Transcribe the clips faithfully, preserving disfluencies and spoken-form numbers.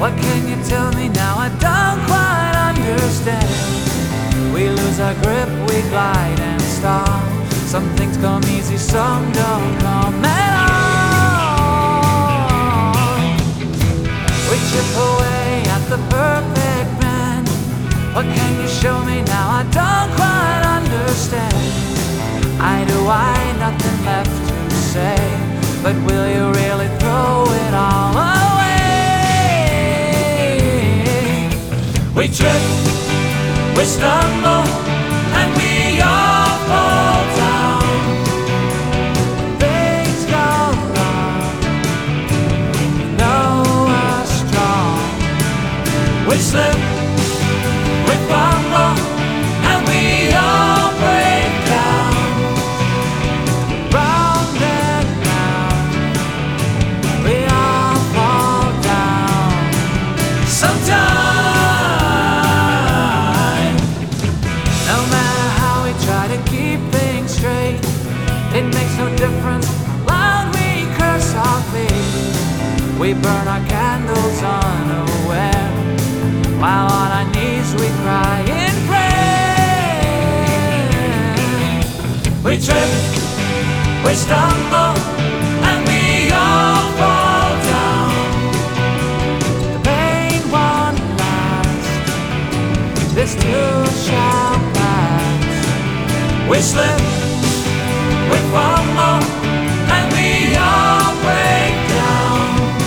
What can you tell me now? I don't quite understand. We lose our grip, we glide and stall. Some things come easy, some don't come at all. We chip away at the perfect man. What can you show me now? I don't quite understand. I do, I nothing left to say. But will you really throw it all away? We trip, we stumble, and we all fall down. Things go wrong, we know we're strong. We slip, we fumble, and we all break down. Round and round, we all fall down. Sometimes, no matter how we try to keep things straight, it makes no difference how loud we curse our fate. We burn our candles unaware, while on our knees we cry in prayer. We trip, we stumble, and we all fall down. The pain won't last, this too shall pass. We slip, we fumble, and we all break down.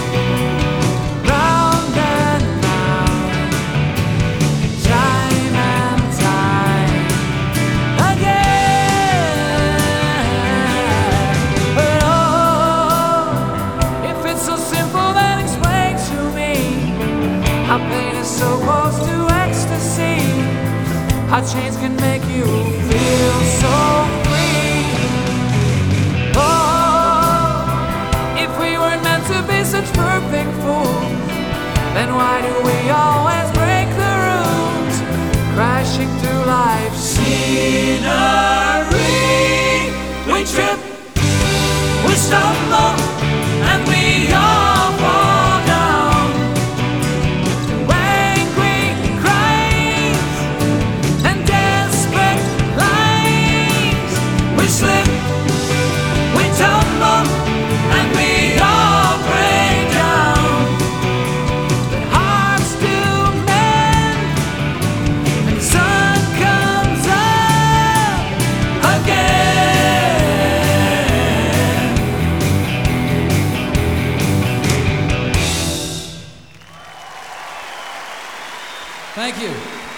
Round and round, time and time again. But oh, if it's so simple, then explain to me how pain is so close to ecstasy. How chains can make you feel so free. Oh, if we weren't meant to be such perfect fools, then why do we always break the rules? Crashing through life's scenery. We trip, we stumble, and we all fall down. Angry cries and desperate lies. We slip, we tumble, and we all break down. But hearts do mend, and sun comes up again. Thank you.